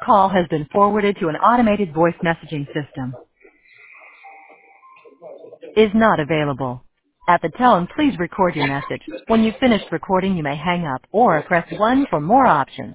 call has been forwarded to an automated voice messaging system. Is not available. At the tone, please record your message. When you've finished recording, you may hang up or press 1 for more options.